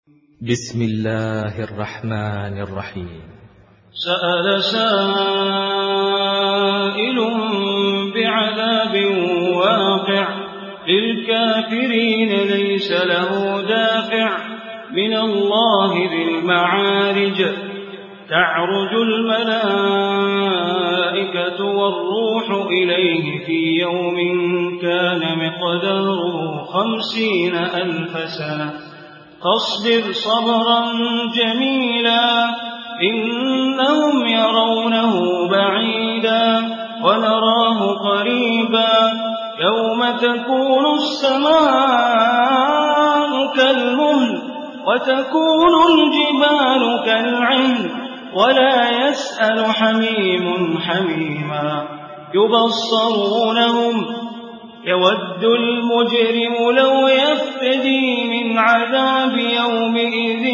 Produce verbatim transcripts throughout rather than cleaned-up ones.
بسم الله الرحمن الرحيم. سأل سائل بعذاب واقع للكافرين ليس له دافع من الله ذي المعارج تعرج الملائكة والروح إليه في يوم كان مقداره خمسين ألف سنة فاصبر صبرا جميلا إنهم يرونه بعيدا ونراه قريبا يوم تكون السماء كالمهل وتكون الجبال كالعهن ولا يسأل حميم حميما يبصرونهم يود المجرم لو يفتدي من عذاب يومئذ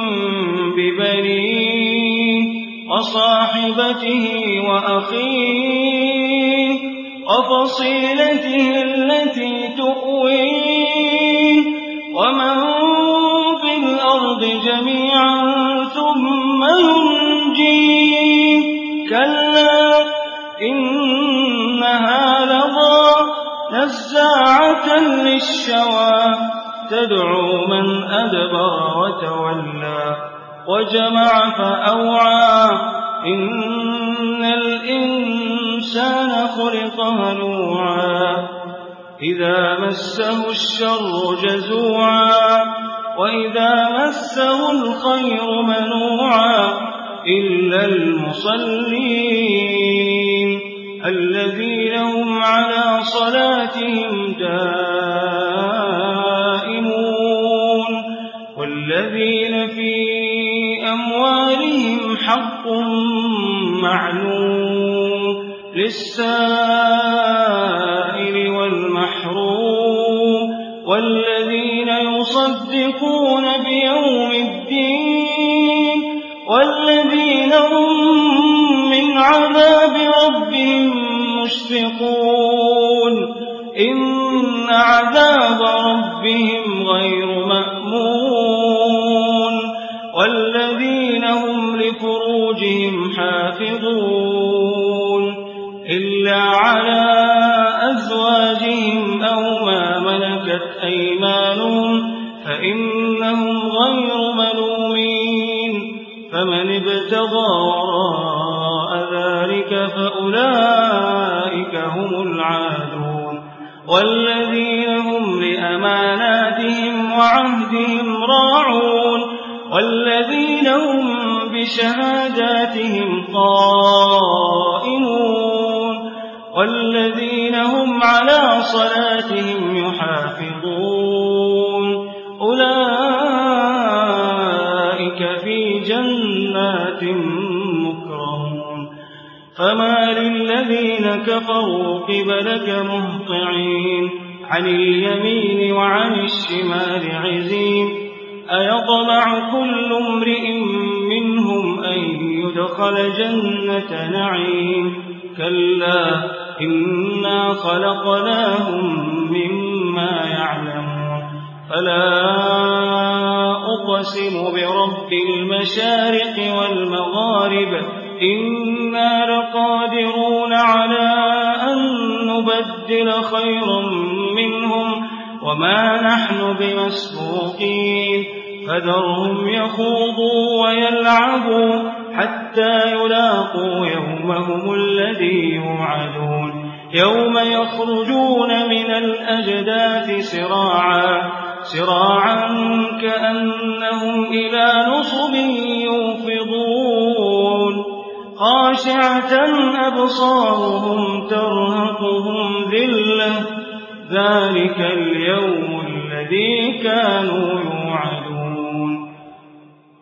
ببنيه وصاحبته وأخيه وفصيلته التي تؤويه ومن في الأرض جميعا ثم ينجيه كلا إنها لظى نزاعة للشوى تدعو من أدبر وتولى وجمع فأوعى إن الإنسان خلق هلوعا إذا مسه الشر جزوعا وإذا مسه الخير منوعا إلا المصلين الذين هم على صلاتهم دائمون والذين في أموالهم حق معلوم للسائل والمحروم والذين يصدقون بيوم الدين والذين هم من عذاب ربهم مشفقون إن عذاب ربهم غير مأمون والذين هم لفروجهم حافظون إلا على أزواجهم أو ما ملكت أيمانهم فإنهم غير ملومين فمن ابتغى وراء ذلك فأولئك هم العادون والذين هم لأماناتهم وعهدهم راعون والذين هم بشهاداتهم قائمون والذين هم على صلاتهم يحافظون أولئك في جنات مكرمون فما للذين كفروا قبلك مهطعين عن اليمين وعن الشمال عزين أيطمع كل امرئ منهم أن يدخل جنة نعيم كلا إنا خلقناهم مما يعلمون فلا أقسم برب المشارق والمغارب إنا لقادرون على أن نبدل خيرا منهم وما نحن بمسبوقين فذرهم يخوضوا ويلعبوا حتى يلاقوا يومهم الذي يوعدون يوم يخرجون من الأجداث سراعا سراعا كأنهم إلى نصب يوفضون خاشعة أبصارهم ترهقهم ذلة ذلك اليوم الذي كانوا يوعدون